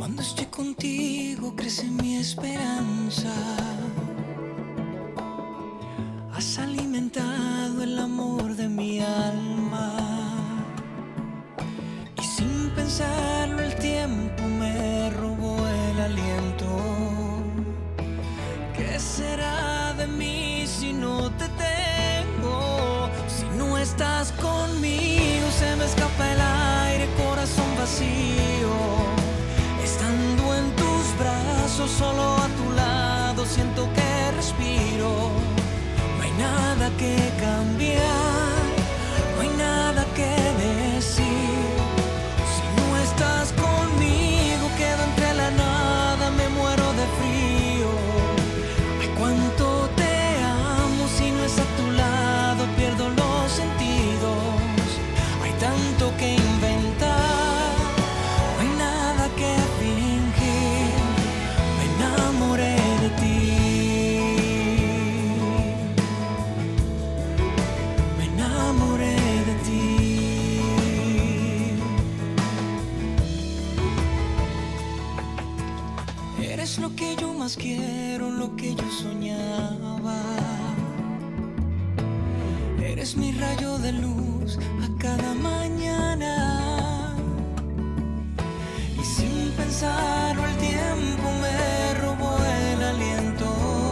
Cuando estoy contigo crece mi esperanza. Has alimentado el amor de mi alma y sin pensarlo el tiempo me robó el aliento. ¿Qué será de mí si no te tengo? Si no estás conmigo se me escapa el aire, corazón vacío. Estando en tus brazos, solo a tu lado, siento que respiro. No hay nada que cambiar, no hay nada que decir. Si no estás conmigo, quedo entre la nada, me muero de frío. Ay, cuánto te amo, si no es a tu lado, pierdo los sentidos. Hay tanto que inventar, no hay nada que fingir. Me enamoré de ti. Me enamoré de ti. Eres lo que yo más quiero, lo que yo soñaba. Eres mi rayo de luz a cada mañana. Y sin pensarlo el tiempo me robó el aliento.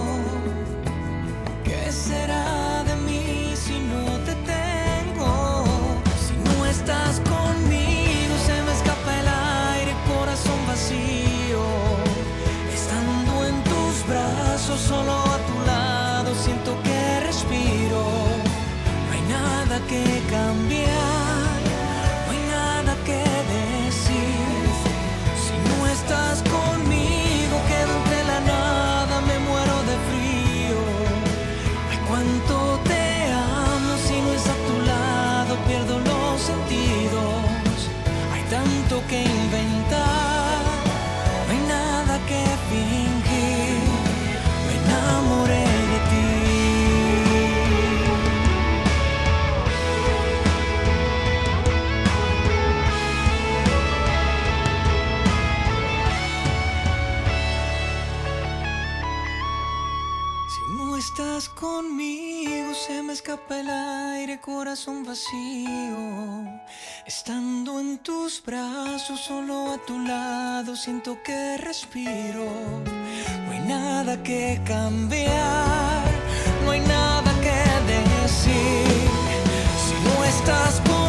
¿Qué será de mí si no te tengo? Si no estás conmigo se me escapa el aire, corazón vacío. Estando en tus brazos, solo a tu lado, siento que respiro. No hay nada que cambiar, no hay nada que decir. Si no estás conmigo, quedo entre la nada, me muero de frío. Ay, cuánto te amo, si no es a tu lado, pierdo los sentidos. Hay tanto que inventar, no hay nada que fingir. Me enamoré de ti. Si no estás conmigo se me escapa el aire, corazón vacío. Estando en tus brazos, solo a tu lado, siento que respiro. No hay nada que cambiar, no hay nada que decir. Si no estás conmigo